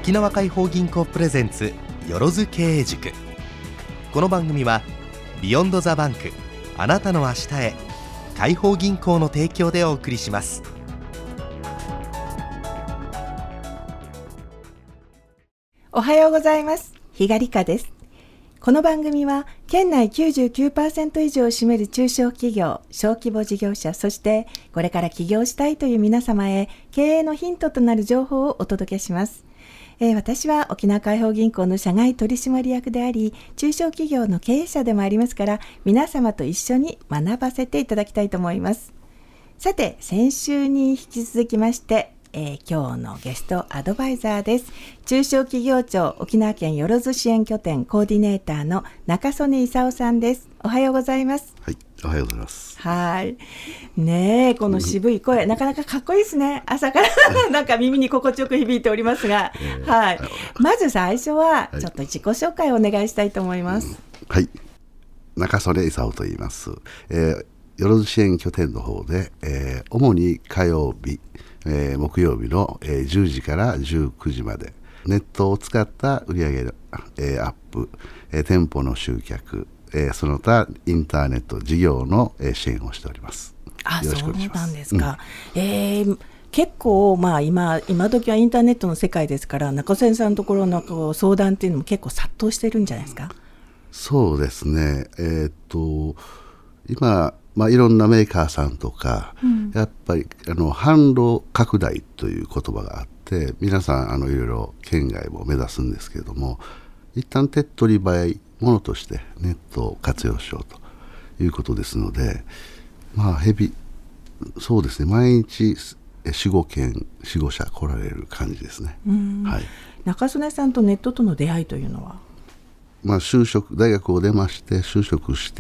沖縄解放銀行プレゼンツよろず経営塾。この番組はビヨンドザバンク、あなたの明日へ、解放銀行の提供でお送りします。 おはようございます。比嘉理香です。この番組は県内 99% 以上を占める中小企業、小規模事業者、そしてこれから起業したいという皆様へ経営のヒントとなる情報をお届けします。私は沖縄解放銀行の社外取締役であり、中小企業の経営者でもありますから、皆様と一緒に学ばせていただきたいと思います。さて、先週に引き続きまして、今日のゲストアドバイザーです。中小企業庁沖縄県よろず支援拠点コーディネーターの中曽根勲さんです。おはようございます。 はい、おはようございます。 はいねえ、この渋い声、なかなかかっこいいですね。朝からなんか耳に心地よく響いておりますが、はい、まず最初はちょっと自己紹介をお願いしたいと思います。 はい、中曽根勲と言います。よろず支援拠点の方で、主に火曜日、木曜日の、10時から19時までネットを使った売上の、アップ、店舗の集客、その他インターネット事業の、支援をしております。よろしくお願いします。 そうなんですか。結構、今時はインターネットの世界ですから、中曽根さんのところのこう相談っていうのも結構殺到してるんじゃないですか。 そうですね。今いろんなメーカーさんとか、やっぱり販路拡大という言葉があって、皆さんいろいろ県外も目指すんですけれども、一旦手っ取り早いものとしてネットを活用しようということですので、そうですね、毎日 4,5 件 4,5 社来られる感じですね。はい、 中曽根さんとネットとの出会いというのは、 大学を出まして就職して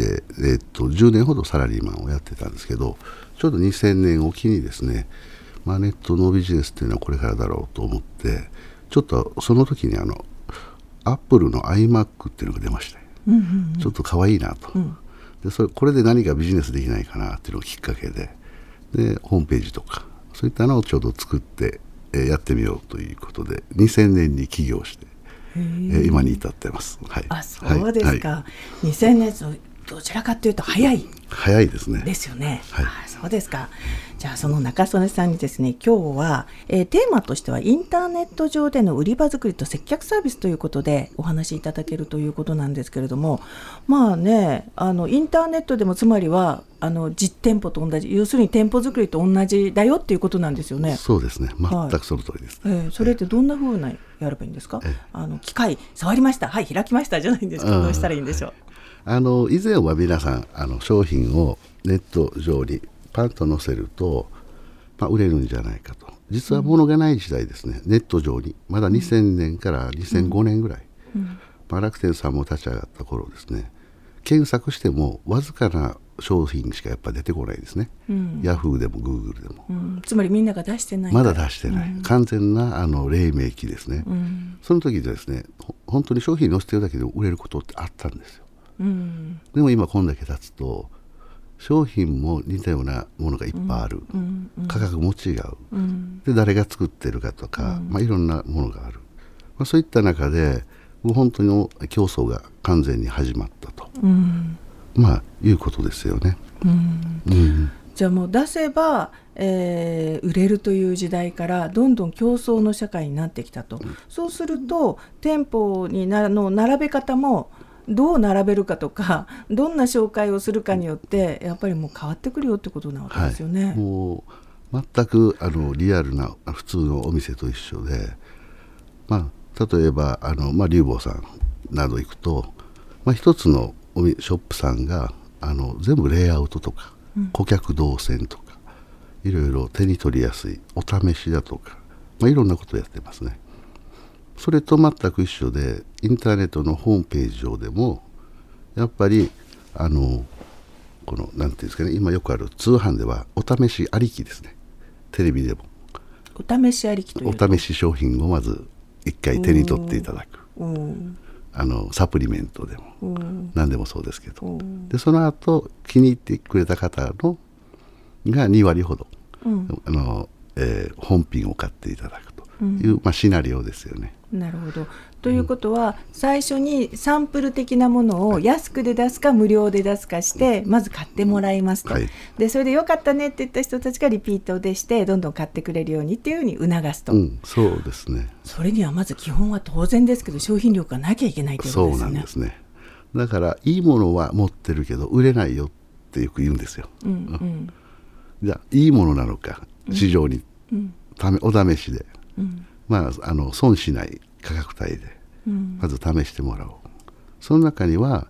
、10年ほどサラリーマンをやってたんですけど、ちょうど2000年を機にですね、ネットのビジネスっていうのはこれからだろうと思って、ちょっとその時にアップルの iMac っていうのが出まして、ちょっと可愛いなと、でこれで何かビジネスできないかなっていうのがきっかけで、ホームページとかそういったのをちょうど作って、やってみようということで2000年に起業して今に至ってます。はい、 そうですか。はい、2000年どちらかというと早いですね。 ですよね。 はい、 そうですか。じゃあその中曽根さんにですね、今日は、テーマとしてはインターネット上での売り場作りと接客サービスということでお話しいただけるということなんですけれども、インターネットでもつまりは実店舗と同じ、要するに店舗作りと同じだよっていうことなんですよね。 そうですね、全くその通りです、 それってどんな風なやればいいんですか。機械触りました、はい開きましたじゃないんですか。どうしたらいいんでしょう。 以前は皆さん商品をネット上にパンと載せると、売れるんじゃないかと。実は物がない時代ですね、ネット上にまだ2000年から2005年ぐらい、楽天さんも立ち上がった頃ですね、検索してもわずかな商品しかやっぱ出てこないですね。ヤフーでもグーグルでも、 つまりみんなが出してないまだ出してない、完全な黎明期ですね。その時でですね、本当に商品載せてるだけで売れることってあったんですよ。でも今こんだけ経つと商品も似たようなものがいっぱいある、価格も違う、で誰が作ってるかとか、いろんなものがある、そういった中でもう本当に競争が完全に始まったと、いうことですよね。 じゃあもう出せば、売れるという時代からどんどん競争の社会になってきたと、そうすると店舗にの並べ方もどう並べるかとか、どんな紹介をするかによってやっぱりもう変わってくるよってことなわけですよね。 もう全くリアルな普通のお店と一緒で、例えば龍坊さんなど行くと、一つのショップさんが全部レイアウトとか、顧客動線とかいろいろ手に取りやすいお試しだとか、いろんなことをやってますね。それと全く一緒で、インターネットのホームページ上でもやっぱりこのなんていうんですかね、今よくある通販ではお試しありきですね。テレビでもお試しありきというと、 お試し商品をまず一回手に取っていただく、サプリメントでも何でもそうですけど、でその後気に入ってくれた方のが2割ほど、本品を買っていただくと。 いう、シナリオですよね。 なるほど。ということは、最初にサンプル的なものを安くで出すか無料で出すかしてまず買ってもらいますと、でそれでよかったねって言った人たちがリピートでしてどんどん買ってくれるようにっていうふうに促すと、 そうですね。 それにはまず基本は当然ですけど商品力がなきゃいけないということですよね。 そうなんですね。だからいいものは持ってるけど売れないよってよく言うんですよ。じゃあいいものなのか市場に、お試しで、損しない価格帯でまず試してもらおう。その中には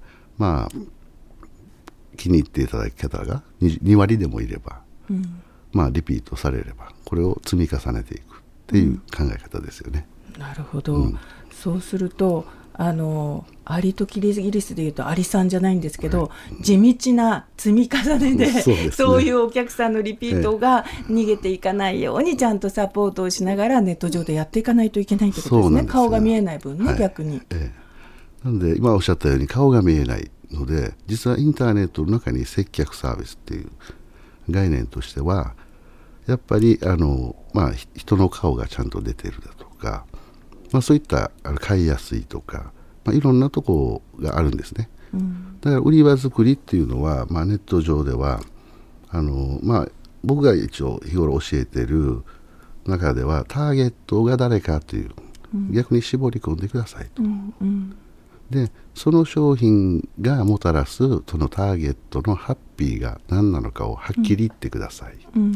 気に入っていただき方が 2割でもいれば、リピートされればこれを積み重ねていくっていう考え方ですよね。 なるほど、そうするとアリとキリギリスでいうとアリさんじゃないんですけど、地道な積み重ねで、そういうお客さんのリピートが逃げていかないようにちゃんとサポートをしながらネット上でやっていかないといけないということですね。顔が見えない分ね、逆に。 なので今おっしゃったように顔が見えないので、実はインターネットの中に接客サービスっていう概念としてはやっぱり人の顔がちゃんと出てるだとか、そういった買いやすいとか、いろんなところがあるんですね。だから売り場作りっていうのは、ネット上では僕が一応日頃教えている中ではターゲットが誰かという、逆に絞り込んでくださいと、でその商品がもたらすそのターゲットのハッピーが何なのかをはっきり言ってください。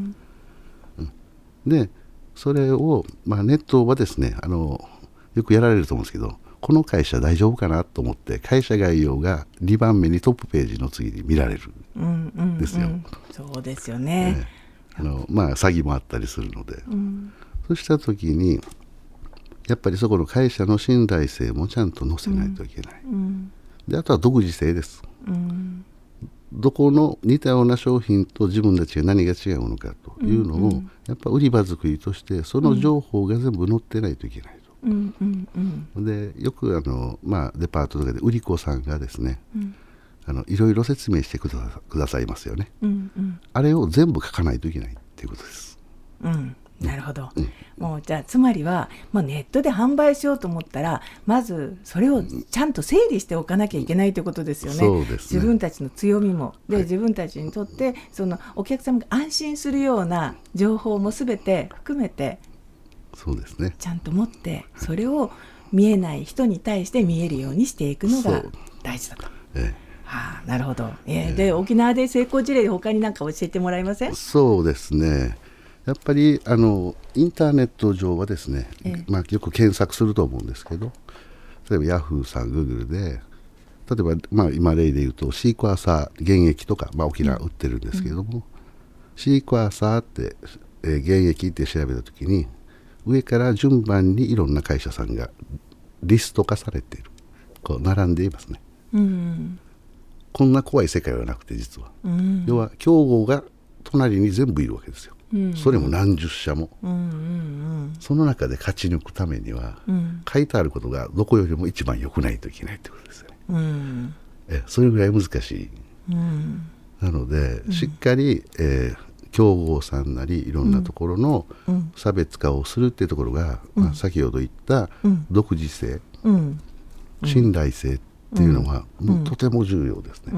でそれを、ネットはですねよくやられると思うんですけど、この会社大丈夫かなと思って会社概要が2番目にトップページの次に見られるんですよ。 そうですよね。 詐欺もあったりするので、そうした時にやっぱりそこの会社の信頼性もちゃんと載せないといけない、であとは独自性です、どこの似たような商品と自分たちが何が違うのかというのを、やっぱ売り場作りとしてその情報が全部載ってないといけないと、でよくデパートとかで売り子さんがですね、いろいろ説明してくださいますよね、あれを全部書かないといけないっていうことです。 なるほど、もうじゃあつまりは、ネットで販売しようと思ったらまずそれをちゃんと整理しておかなきゃいけないということですよね。 そうですね。 自分たちの強みもで、自分たちにとってそのお客様が安心するような情報も全て含めて、 そうですね、 ちゃんと持ってそれを見えない人に対して見えるようにしていくのが大事だと。なるほど。で沖縄で成功事例他に何か教えてもらえません？ そうですね、やっぱりインターネット上はですね、よく検索すると思うんですけど、例えばヤフーさん、グーグルで例えば、今例で言うとシークワーサー原液とか、沖縄売ってるんですけれども、シークワーサーって原液って調べたときに上から順番にいろんな会社さんがリスト化されている、こう並んでいますね、こんな怖い世界はなくて、実は、要は競合が隣に全部いるわけですよ、それも何十社も、その中で勝ち抜くためには、書いてあることがどこよりも一番良くないといけないということですよね、それぐらい難しい、なのでしっかり、競合さんなりいろんなところの差別化をするっていうところが、先ほど言った独自性、信頼性っていうのは、もうとても重要ですね。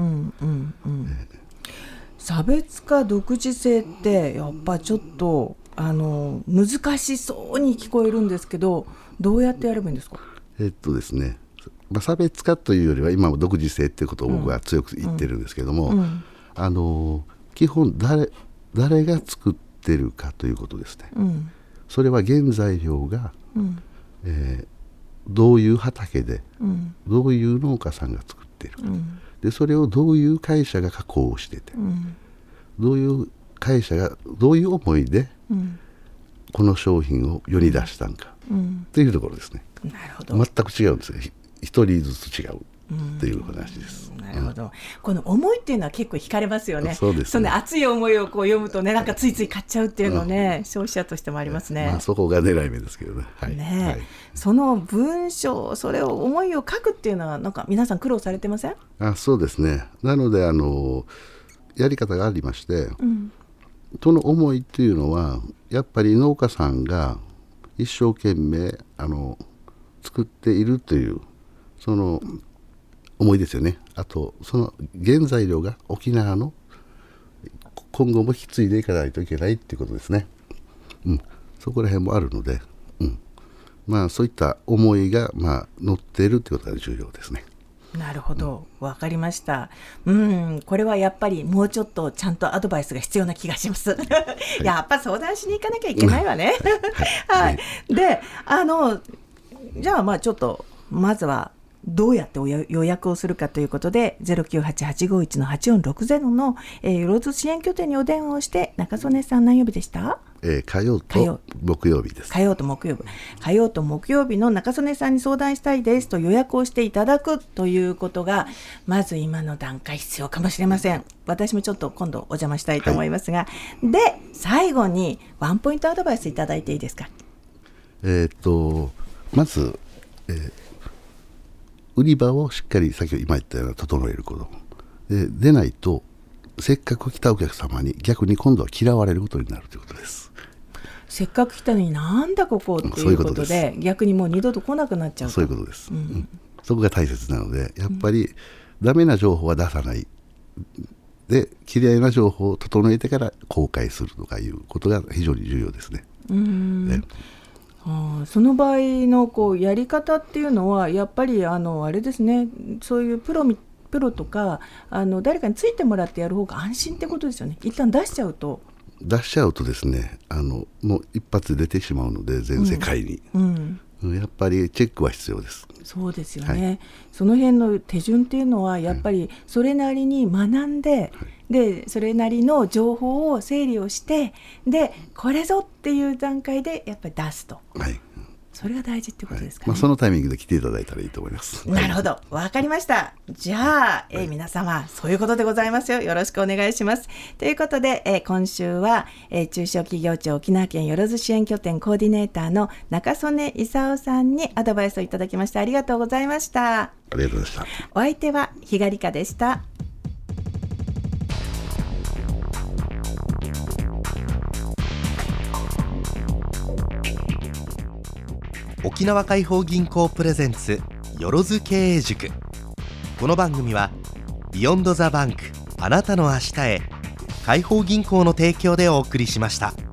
差別化独自性ってやっぱちょっと難しそうに聞こえるんですけど、どうやってやればいいんですか？ ですね、差別化というよりは今も独自性っていうことを僕は強く言ってるんですけども、基本誰が作ってるかということですね、それは原材料が、どういう畑で、どういう農家さんが作っているか、でそれをどういう会社が加工してて、どういう会社がどういう思いで、この商品を世に出したんか、というところですね。 なるほど。 全く違うんですよ、一人ずつ違うっていう話です。 なるほど、この思いっていうのは結構惹かれますよね。 そうですね。 その熱い思いをこう読むとね、なんかついつい買っちゃうっていうのね、消費者としてもありますね。 そこが狙い目ですけどね。 その文章、それを思いを書くっていうのはなんか皆さん苦労されてません？ そうですね。なのでやり方がありまして、その思いっていうのはやっぱり農家さんが一生懸命作っているというその思いですよね。あとその原材料が沖縄の今後も引き継いでいかないといけないっていうことですね。そこら辺もあるので、そういった思いが乗っているということが重要ですね。 なるほど、わかりました。これはやっぱりもうちょっとちゃんとアドバイスが必要な気がします。やっぱ相談しに行かなきゃいけないわね。はい。で、じゃあちょっとまずはどうやって予約をするかということで 098-851-8460 の、よろず支援拠点にお電話をして中曽根さん何曜日でした？ 火曜と木曜日です。 火曜と木曜日の中曽根さんに相談したいですと予約をしていただくということがまず今の段階必要かもしれません。私もちょっと今度お邪魔したいと思いますが、で最後にワンポイントアドバイスいただいていいですか？ まず、売り場をしっかり先ほど今言ったような整えることでないとせっかく来たお客様に逆に今度は嫌われることになるということです。 せっかく来たのになんだここっていうことで逆にもう二度と来なくなっちゃうと。 そういうことです、そこが大切なのでやっぱりダメな情報は出さないで嫌いな情報を整えてから公開するとかいうことが非常に重要ですね。 その場合のやり方っていうのはやっぱりあれですね、そういうプロとか誰かについてもらってやる方が安心ってことですよね。一旦出しちゃうとですねもう一発で出てしまうので全世界に、やっぱりチェックは必要です。 そうですよね、その辺の手順っていうのはやっぱりそれなりに学んで、でそれなりの情報を整理をしてでこれぞっていう段階でやっぱり出すと、それが大事ってことですかね。 そのタイミングで来ていただいたらいいと思います。 なるほど、わかりました。じゃあ、皆様そういうことでございますよ。よろしくお願いします。ということで、今週は、中小企業庁沖縄県よろず支援拠点コーディネーターの中曽根勲さんにアドバイスをいただきました。ありがとうございました。 ありがとうございました。 お相手は日賀理香でした。 沖縄解放銀行プレゼンツよろず経営塾。この番組はビヨンドザバンクあなたの明日へ解放銀行の提供でお送りしました。